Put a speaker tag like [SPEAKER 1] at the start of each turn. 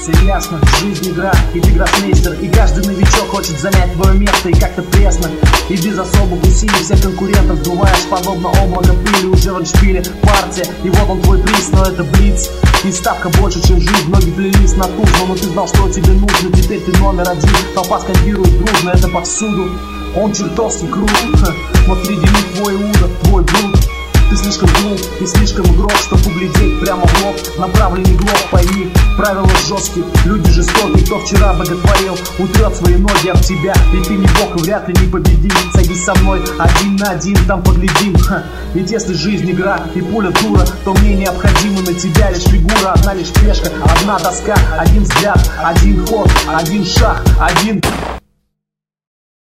[SPEAKER 1] Все ясно, жизнь игра, и ты гроссмейстер, и каждый новичок хочет занять твое место, и как-то пресно, и без особых усилий всех конкурентов сдуваешь, подобно облако пыли уже в эндшпиле. Партия, и вот он твой приз, но это блиц, и ставка больше, чем жизнь. Многие плейлист натужно, но ты знал, что тебе нужно, теперь ты номер один. Толпа скандирует дружно, это повсюду. Он чертовски крут, но среди них твой Иуда, твой блуд. Ты слишком глуп и слишком игрок, чтоб углядеть прямо в лоб. Направленный глоб, пойми, правила жесткие, люди жестокие. Кто вчера боготворил, утрет свои ноги об тебя. И ты не бог, и вряд ли не победим. Садись со мной один на один, там поглядим. Ведь если жизнь игра и пуля дура, то мне необходимо на тебя лишь фигура. Одна лишь пешка, одна доска, один взгляд, один ход, один шаг, один...